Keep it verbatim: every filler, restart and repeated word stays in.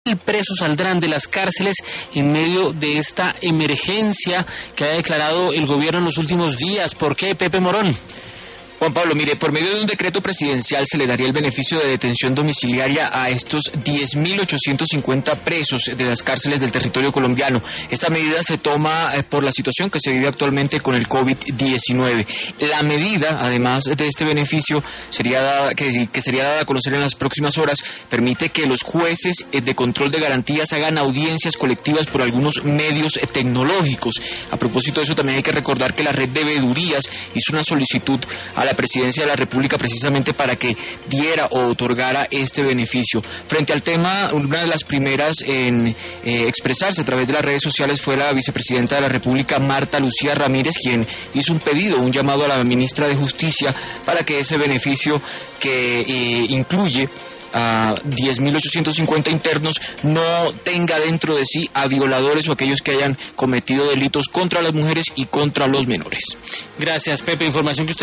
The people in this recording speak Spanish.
presos saldrán de las cárceles en medio de esta emergencia que ha declarado el gobierno en los últimos días. ¿Por qué, Pepe Morón? Juan Pablo, mire, por medio de un decreto presidencial se le daría el beneficio de detención domiciliaria a estos diez mil ochocientos cincuenta presos de las cárceles del territorio colombiano. Esta medida se toma eh, por la situación que se vive actualmente con el COVID diecinueve. La medida, además de este beneficio, sería dada, que, que sería dada a conocer en las próximas horas, permite que los jueces eh, de control de garantías hagan audiencias colectivas por algunos medios eh, tecnológicos. A propósito de eso, también hay que recordar que la red de veedurías hizo una solicitud a la la Presidencia de la República precisamente para que diera o otorgara este beneficio. Frente al tema, una de las primeras en eh, expresarse a través de las redes sociales fue la vicepresidenta de la República, Marta Lucía Ramírez, quien hizo un pedido, un llamado a la ministra de Justicia para que ese beneficio que eh, incluye a diez mil ochocientos cincuenta internos no tenga dentro de sí a violadores o aquellos que hayan cometido delitos contra las mujeres y contra los menores. Gracias, Pepe. Información que usted